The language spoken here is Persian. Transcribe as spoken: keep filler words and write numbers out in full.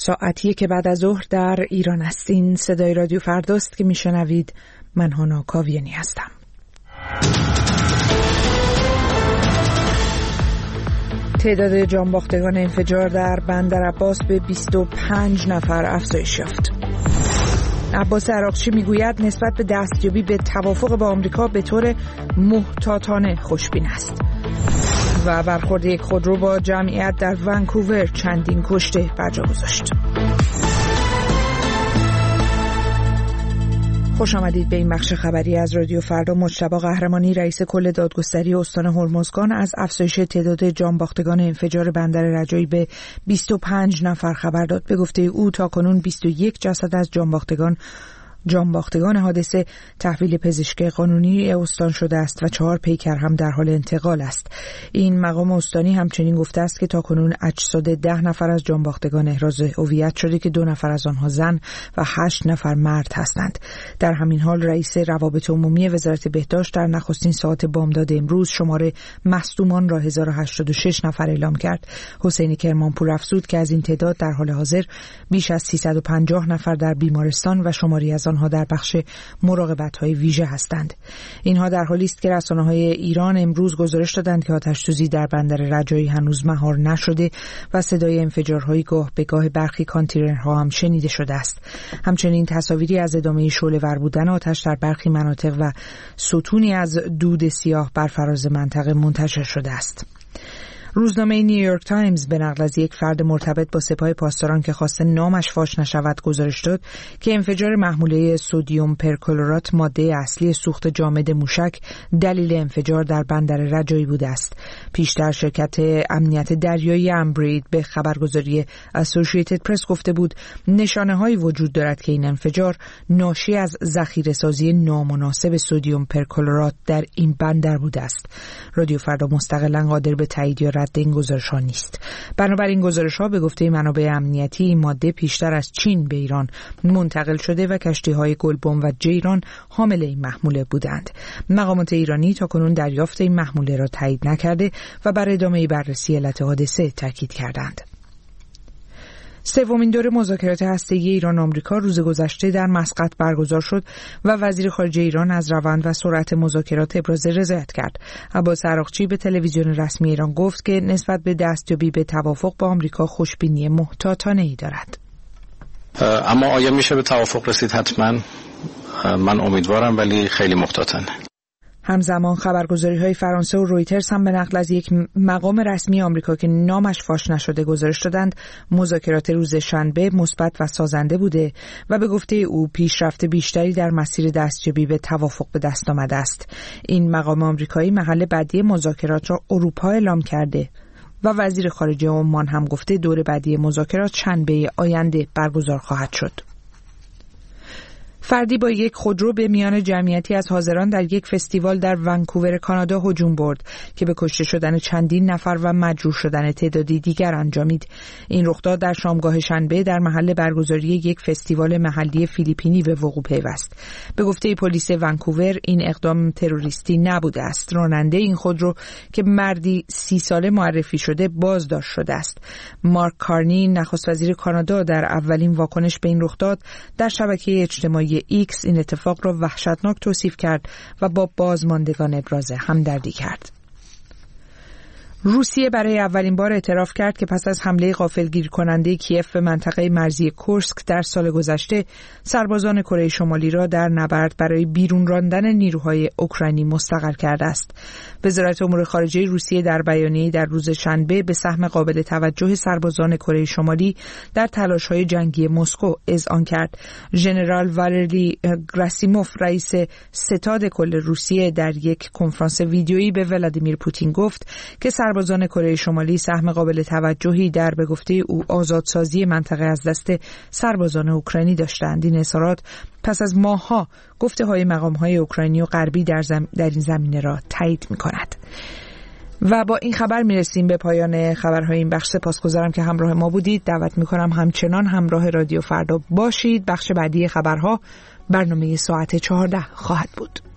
ساعتیه که بعد از ظهر در ایران هستین. صدای رادیو فرداست که میشنوید. من هانا کاویانی هستم. تعداد جانباختگان انفجار در بندر عباس به بیست و پنج نفر افزایش یافت. عباس عراقچی میگوید نسبت به دستیابی به توافق با آمریکا به طور محتاطانه خوشبین است. و برخورد یک خودرو با جمعیت در ونکوور چندین کشته بر جا گذاشت. خوش آمدید به این بخش خبری از رادیو فردا. مجتبی قهرمانی رئیس کل دادگستری استان هرمزگان از افزایش تعداد جانباختگان انفجار بندر رجایی به بیست و پنج نفر خبر داد. به گفته او تاکنون بیست و یک جسد از جانباختگان جانباختگان حادثه تحویل پزشکی قانونی استان شده است و چهار پیکر هم در حال انتقال است. این مقام استانی همچنین گفته است که تاکنون اجساد ده نفر از جانباختگان احراز هویت شده که دو نفر از آنها زن و هشت نفر مرد هستند. در همین حال رئیس روابط عمومی وزارت بهداشت در نخستین ساعات بامداد امروز شماره مصدومان را هزار و هشتاد و شش نفر اعلام کرد. حسین کرمانپور افزود که از این تعداد در حال حاضر بیش از سیصد و پنجاه نفر در بیمارستان و شماری از آنها در بخش مراقبت‌های ویژه هستند. اینها در حالی است که رسانه‌های ایران امروز گزارش دادند که آتش‌سوزی در بندر رجایی هنوز مهار نشده و صدای انفجارهای گاه به گاه برخی کانتینرها هم شنیده شده است. همچنین تصاویری از ادامه شعله‌ور بودن آتش در برخی مناطق و ستونی از دود سیاه بر فراز منطقه منتشر شده است. روزنامه نیویورک تایمز به نقل از یک فرد مرتبط با سپاه پاسداران که خواسته نامش فاش نشود گزارش داد که انفجار محموله سدیم پرکلورات ماده اصلی سوخت جامد موشک دلیل انفجار در بندر رجایی بوده است. پیشتر شرکت امنیت دریایی امبرید به خبرگزاری اسوسییتد پرس گفته بود نشانه‌هایی وجود دارد که این انفجار ناشی از ذخیره‌سازی نامناسب سدیم پرکلورات در این بندر بوده است. رادیو فردا مستقلاً قادر به تایید یا رد این گزارش‌ها نیست. بنابراین گزارش‌ها به گفته منابع امنیتی این ماده پیشتر از چین به ایران منتقل شده و کشتی‌های گلبن و جیران حامل این محموله بودند. مقامات ایرانی تاکنون دریافت این محموله را تایید نکرده و بر ادامه بررسی علت حادثه تاکید کردند. سومین دور مذاکرات هسته‌ای ایران آمریکا روز گذشته در مسقط برگزار شد و وزیر خارجه ایران از روند و سرعت مذاکرات ابراز رضایت کرد. عباس عراقچی به تلویزیون رسمی ایران گفت که نسبت به دستیابی به توافق با آمریکا خوشبینی محتاطانه‌ای دارد. اما آیا میشه به توافق رسید؟ حتما من امیدوارم، ولی خیلی محتاطانه. همزمان خبرگزاری‌های فرانسه و رویترز هم به نقل از یک مقام رسمی آمریکا که نامش فاش نشده گزارش دادند مذاکرات روز شنبه مثبت و سازنده بوده و به گفته او پیشرفت بیشتری در مسیر دستیابی به توافق به دست آمده است. این مقام آمریکایی محل بعدی مذاکرات را اروپا اعلام کرده و وزیر خارجه عمان هم گفته دور بعدی مذاکرات شنبه آینده برگزار خواهد شد. فردی با یک خودرو به میان جمعیتی از حاضران در یک فستیوال در ونکوور کانادا هجوم برد که به کشته شدن چندین نفر و مجروح شدن تعدادی دیگر انجامید. این رخداد در شامگاه شنبه در محل برگزاری یک فستیوال محلی فیلیپینی به وقوع پیوست. به گفته پلیس ونکوور این اقدام تروریستی نبوده است. راننده این خودرو که مردی سی ساله معرفی شده بازداشت شده است. مارک کارنی نخست وزیر کانادا در اولین واکنش به این رخداد در شبکه اجتماعی ایکس این اتفاق را وحشتناک توصیف کرد و با بازماندگان ابراز همدردی کرد. روسیه برای اولین بار اعتراف کرد که پس از حمله غافلگیر کننده کیف به منطقه مرزی کورسک در سال گذشته سربازان کره شمالی را در نبرد برای بیرون راندن نیروهای اوکراینی مستقر کرده است. وزارت امور خارجه روسیه در بیانیه‌ای در روز شنبه به سهم قابل توجه سربازان کره شمالی در تلاش‌های جنگی مسکو اذعان کرد. ژنرال والری گراسیموف رئیس ستاد کل روسیه در یک کنفرانس ویدیویی به ولادیمیر پوتین گفت که سربازان کره شمالی سهم قابل توجهی در به گفته او آزادسازی منطقه از دست سربازان اوکراینی داشتند. این اظهارات پس از ماه‌ها گفته‌های مقام‌های اوکراینی و غربی در, زم... در این زمینه را تایید می‌کند. و با این خبر میرسیم به پایان خبرهای این بخش. سپاسگزارم که همراه ما بودید. دعوت می‌کنم همچنان همراه رادیو فردا باشید. بخش بعدی خبرها برنامه ساعت چهارده خواهد بود.